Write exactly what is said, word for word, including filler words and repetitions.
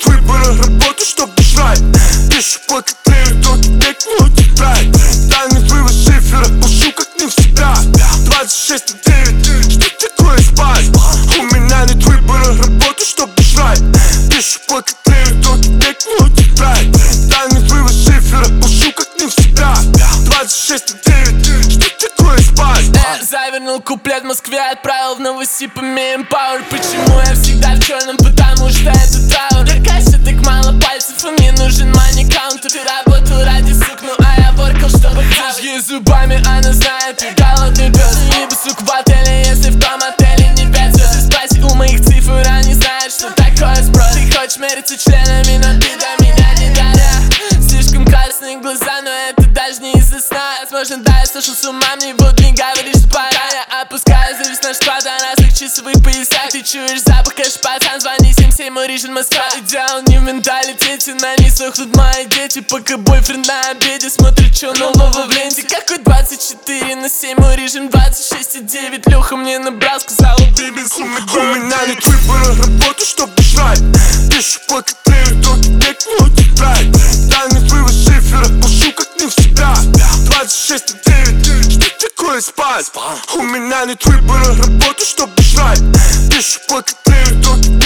нет выбора, работу, чтобы жрать. Пишу пока трейлер, тот бег, ну тетрадь. Тайный вывод шифера, пушу как не всегда. Двадцать шесть девять, что такое спать? У меня нет выбора, работу, чтобы жрать. Пишу пока трейлер, тот бег, ну тетрадь. Тайный вывод шифера, пушу как не всегда. Двадцать шесть девять, что такое спать? Завернул куплет в Москве, отправил в Новосиб, имеем пауэр. Почему я всегда в черном? Потому что это траур. Для кэша так мало пальцев, и мне нужен мани-каунтер. Ты работал ради сук, ну а я воркал, чтобы хавать. Ей зубами, она знает, ты голодный пес. Либо сук в отеле, если в том отеле не пять звезд. Спроси у моих цифр, они знают, что такое спрос. Ты хочешь мериться членами, но ты до меня не дорог. Слишком красные глаза, но это даже не из-за сна. Возможно, да, я сошел с ума, мне будут не говорить, что пора. Я опускаю завис на шквад на разных часовых поясах. Ты чуешь запах, кэш, пацан, звони семь семь, Орижин, Москва. Идеал не в менталитете, на них сохнут мои дети. Пока бойфренд на обеде смотрит, что нового в ленте. Какой двадцать четыре на семь, Орижин, двадцать шесть и девять. Леха мне набрал, сказал, убей У меня нет выбора, работу, чтобы жрать. Пишу пока трейлер, тот бег, ну тетрадь. Тайный вывод шифера, пушу как не всегда. Двадцать шесть девять, что такое спать? У меня нет выбора, работу, чтобы жрать. Пишу пока трейлер, тот